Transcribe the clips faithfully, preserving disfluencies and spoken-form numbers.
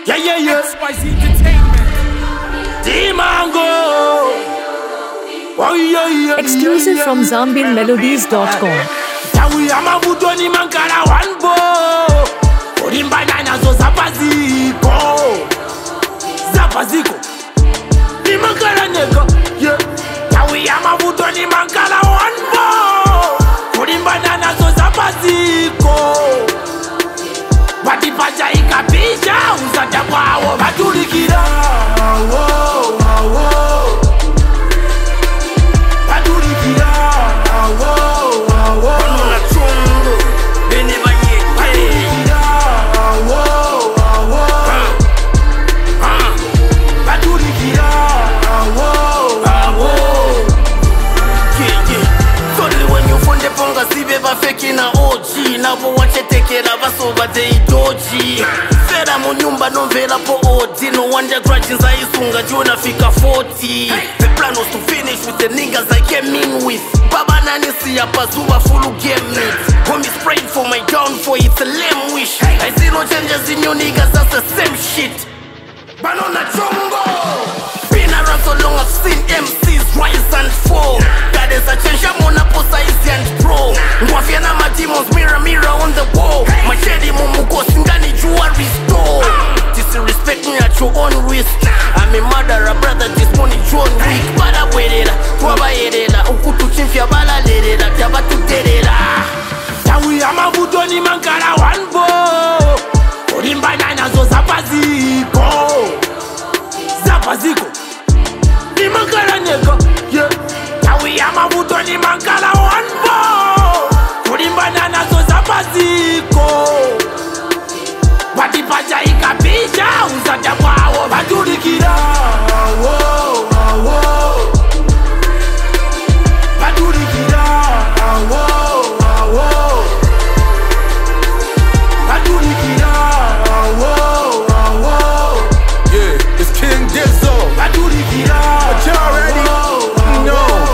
Yeah, yeah, yeah. X Y Z Entertainment. D-Mango. Oh, yeah, yeah. Exclusive yeah, from yeah. Zambian Melodies dot com. Tawi amavuto ni mankala wanbo. Olimba nana zo zapaziko. Zapaziko. Ni mankala nega. Yeah. Tawi amavuto ni mankala wanbo. Olimba nana zo zapaziko. Batipacha ikapisha uzata kwawo batulikira. Awo, awo. Batulikira. Awo, awo. Banona chungu bene bayeke. Batulikira. Awo, awo. Ah, Batulikira. Awo, awo. yeah, yeah. Totally when you phone the ponga sibe bafeki na O G nabo wachetekera basoba de doji. Fera mu nyumba no mvera po O D. No wonder grudges aisunga jona fika forty. The plan was to finish with the niggas I came in with. Baba nani siya pazuba full game meat. Homies praying for my downfall, it's a lame wish. I see no changes in you niggas, that's the same shit. Banona chungo. Been around so long, I've seen M Cs rise and fall. That is a change, I'm on a post and pro. Mwafia na my demons, mirror, mirror on the wall. My shady mumuko singani jewelry store. Disrespect me at your own risk. I'm a murderer, brother, this money John Wick. Bada wedera, twaba yerera. Ukutu chimfia bala lerera, tabatu terera. Tawi amavuto ni mankala wanbo. Olimba nana zo zapaziko. Zapaziko. Ni mankala nega. Yeah. Tawi amavuto ni mankala wanbo. Olimba nana zo zapaziko. Batipacha ikapisha uzata kwawo batulikira. Awo, awo. Batulikira. Awo, awo. Batulikira. Awo, awo. Yeah, it's King Dizzo. Batulikira. But you already know.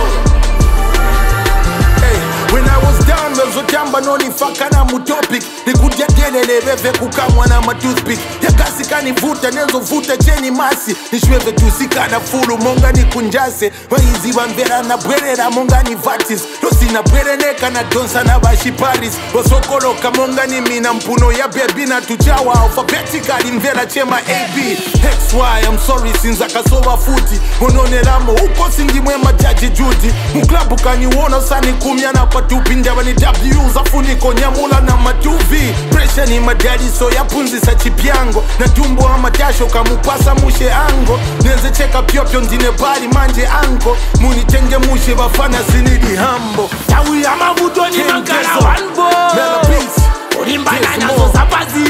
Hey, when I was down, mezotamba nonifaka na mutopic. Nikuja tene nebeve kukamwa na matoothpick. Yakasi kanivuta nenzovuta cheni masi. Nishweve tusika na fulu monga ni kunjase. Waizi wambera na bwerera monga ni vatis. Losi na bwereneka na donsa na bashi Paris. Osokoloka monga ni mina mpuno ya baby na tuchawa. Alphabetically mvera chema A B X Y, I'm sorry since akasowa futi. Monone lamo uko singi mwema jaji Judy. Mklabu kaniwona sani kumya na patupi. Njaba ni W za funiko nyamula na matuvi. Pressure ni madadi so ya punzi sa chipyango. Na tumbo ama jasho kamupasa mushe ango. Neze cheka pyopyo ndine bari manje anko. Munitenge mushe bafana sinidi hambo. Tawi amavuto ni mankala wanbo. Mela Beats. Olimba nana zo zapaziko.